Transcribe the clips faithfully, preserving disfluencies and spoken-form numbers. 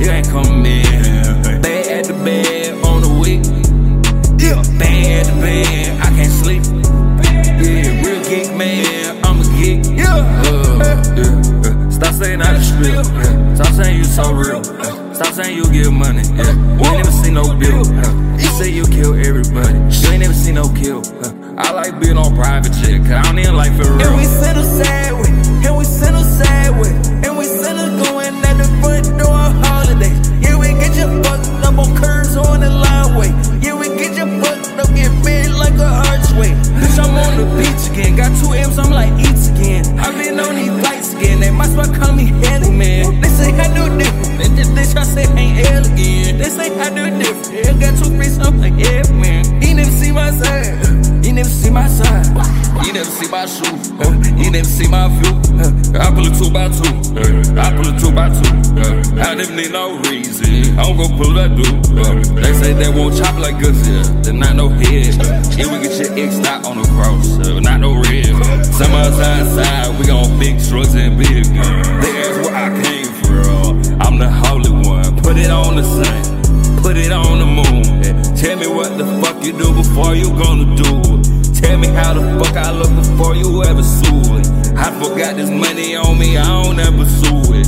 You ain't coming in. Bad at the bed on the week. Yeah, bad at the bed, I can't sleep. Yeah, real geek man, I'm a geek. Yeah, uh, yeah. Stop saying I just real. Yeah. Stop saying you so real. Yeah. Stop saying you give money. Yeah. You ain't never seen no bill. Yeah. You say you kill everybody. You ain't never seen no kill. Yeah. I like being on private jet, cause I don't even like for real. And we settle sideways, and we settle sideways, and we settle going at the front door on holidays. Yeah, we get you fucked up on curves on the lineway. Yeah, we get you fucked up, get big like an archway. Bitch, I'm on the beach again, got two M's, I'm like eats again. I been on these flights again, they might as well call me Heli, man. They say I do different, and this bitch I say ain't hell again. They say I do different, yeah, got two free, I'm like, yeah, man. He never see my side. You never see my side, you never see my shoe, uh, you never see my view. Uh, I pull a two by two, uh, I pull a two by two. Uh, I never need no reason, I'm gon' pull that dude. Uh, they say they won't chop like us, yeah, they're not no head. Yeah, we get your X dot on the cross, uh, not no red. Some outside side, we gon' big trucks and big guns. There's where I came from, I'm the holy one. Put it on the sun, put it on the moon. Tell me what the fuck you do before you gonna do it. Tell me how the fuck I look before you ever sue it. I forgot this money on me, I don't ever sue it.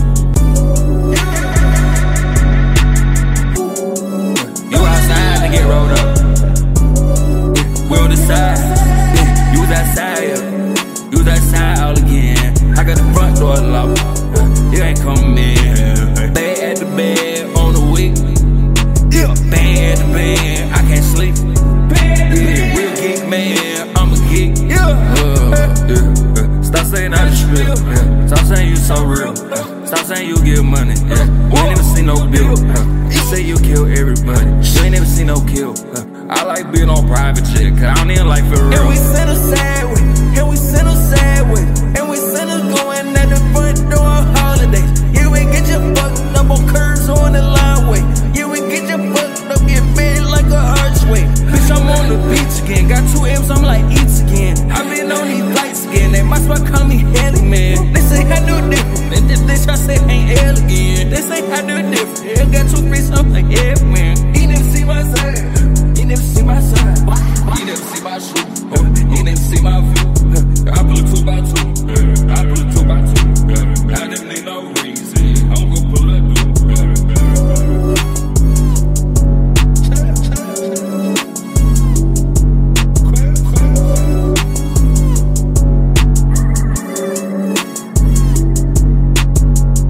You outside to get rolled up. We on the side. You was outside, yeah. You was outside all again. I got the front door locked. You ain't coming in. Bad at the bed on the week. Yeah, bad at the bed, I can't sleep. Yeah, real geek man, I'm a geek. Yeah, uh, yeah. Stop saying I just real. Yeah. Stop saying you so real. Yeah. Stop saying you give money. Yeah. You ain't never seen no bill. Yeah. You say you kill everybody. You ain't never seen no kill. Yeah. I like being on private jet, cause I don't even like for real. And we settle sideways, and we settle sideways, and we settle going at the front door on holidays.